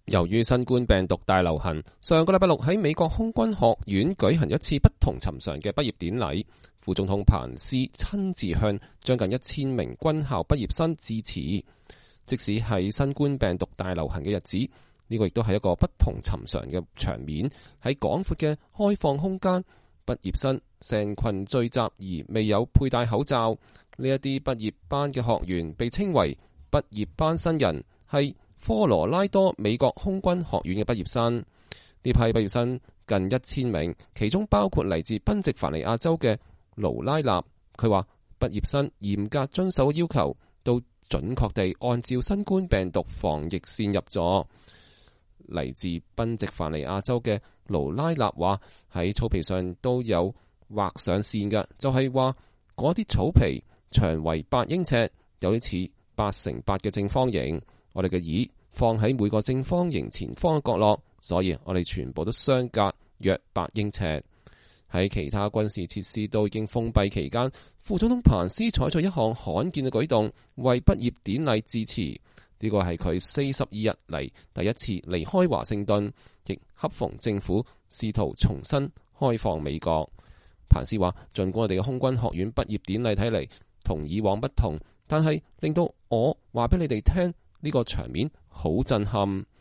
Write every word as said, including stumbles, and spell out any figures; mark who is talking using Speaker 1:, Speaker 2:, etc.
Speaker 1: 由於新冠病毒大流行，上個禮拜六喺美國空軍學院舉行一次不同尋常嘅畢業典禮。副總統彭斯親自向將近一千名軍校畢業生致辭。即使係新冠病毒大流行嘅日子，呢個亦都係一個不同尋常嘅場面。喺廣闊嘅開放空間，畢業生成群聚集而未有佩戴口罩。呢一啲畢業班嘅學員被稱為畢業班新人，係科羅拉多美國空軍學院嘅畢業生。呢批畢業生近一千名，其中包括嚟自賓夕凡尼亞州嘅盧拉納。佢話畢業生嚴格遵守要求，都準確地按照新冠病毒防疫線入座。嚟自賓夕凡尼亞州嘅盧拉納話喺草皮上都有畫上線嘅，就係話嗰啲草皮長為八英尺，有啲似八乘八嘅正方形。我哋嘅椅放喺每個正方形前方嘅角落，所以我哋全部都相隔約八英尺。喺其他軍事設施都已經封閉期間，副總統彭斯採取一項罕見嘅舉動，為畢業典禮致辭。呢個係佢四十二日嚟第一次離開華盛頓，亦恰逢政府試圖重新開放美國。彭斯話：盡管我哋嘅空軍學院畢業典禮睇嚟同以往不同，但係令到我話俾你哋聽，呢個場面好震撼。